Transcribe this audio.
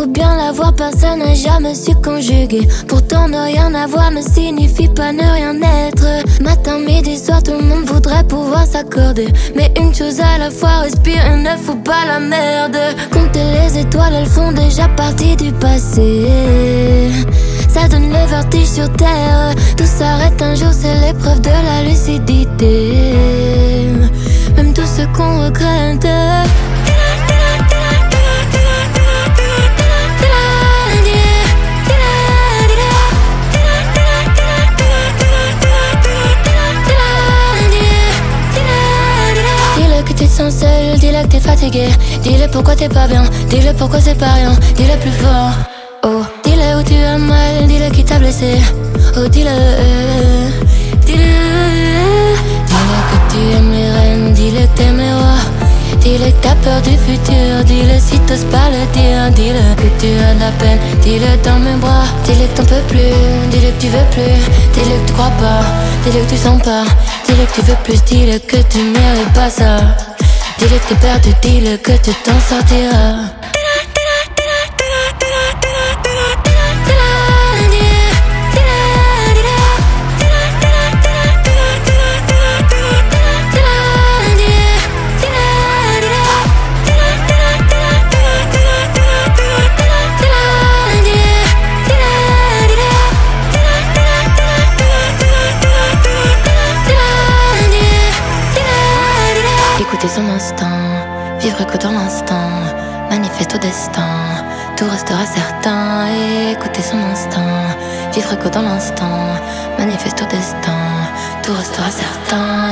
faut bien l'avoir, personne n'a jamais su conjuguer. Pourtant ne rien avoir ne signifie pas ne rien être. Matin, midi, soir, tout le monde voudrait pouvoir s'accorder, mais une chose à la fois, respirer, ne faut pas la merde. Compter les étoiles, elles font déjà partie du passé. Ça donne le vertige sur terre. Tout s'arrête un jour, c'est l'épreuve de la lucidité. Même tout ce qu'on regrette. Dis-le que tu te sens seul, dis-le que t'es fatigué. Dis-le pourquoi t'es pas bien, dis-le pourquoi c'est pas rien. Dis-le plus fort. Oh, dis-le où tu as mal, dis-le qui t'a blessé. Oh, dis-le, dis-le. Dis-le que tu aimes les reines, dis-le que t'aimes les rois. Dis-le que t'as peur du futur, dis-le si t'oses pas le dire. Dis-le que tu as de la peine, dis-le dans mes bras. Dis-le que t'en peux plus, dis-le que tu veux plus. Dis-le que tu crois pas, dis-le que tu sens pas. Dis-le que tu veux plus, dis-le que tu mérites pas ça. Dis-le que t'es perdu, dis-le que tu t'en sortiras. Écoutez son instinct, vivre que dans l'instant, manifeste au destin, tout restera certain. Écoutez son instinct, vivre que dans l'instant, manifeste au destin, tout restera certain.